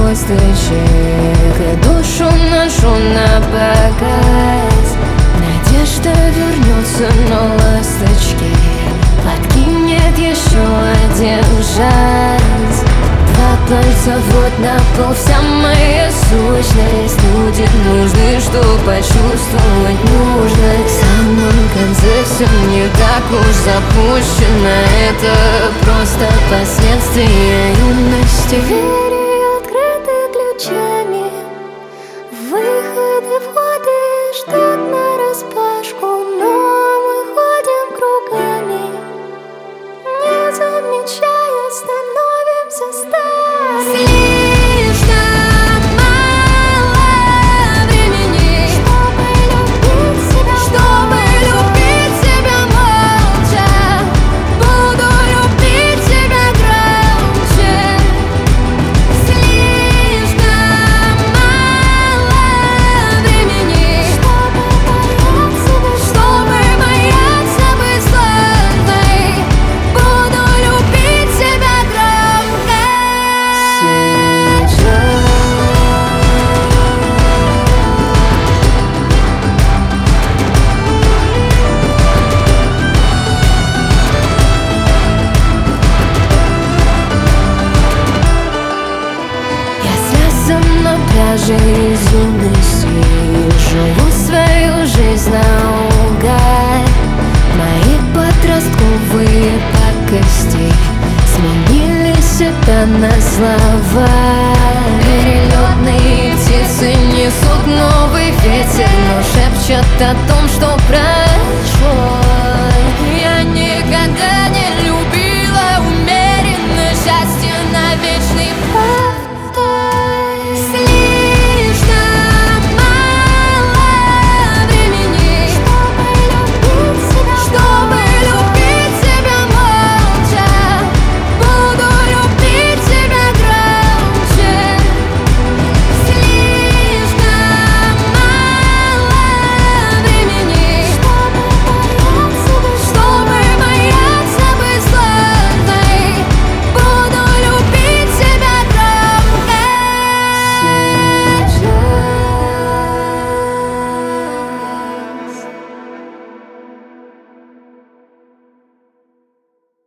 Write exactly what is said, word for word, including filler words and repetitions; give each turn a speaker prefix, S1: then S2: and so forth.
S1: косточек и душу нашу на показ. Надежда вернется, но ласточки подкинет еще один шанс. Два пальца вот на пол, вся моя сущность. Люди нужны, что почувствовать нужно. В самом конце все не так уж запущено. Это просто последствия юности.
S2: Двери открыты ключами, выходы, входы ждут нараспашку, но мы ходим кругами, не замечая, становимся старыми.
S1: Слишком мало времени,
S2: Чтобы любить себя,
S1: чтобы любить себя молча. Буду любить тебя громче. Слишком мало времени,
S2: чтобы бояться быть
S1: чтобы бояться быть слабой. Буду любить тебя громко. Я связан на пляже из юности, живу свою жизнь наугад. Мои подростковые пакости сменились это на слова. Перелетные птицы несут новый ветер, но шепчут о том, что прошло. Я никогда не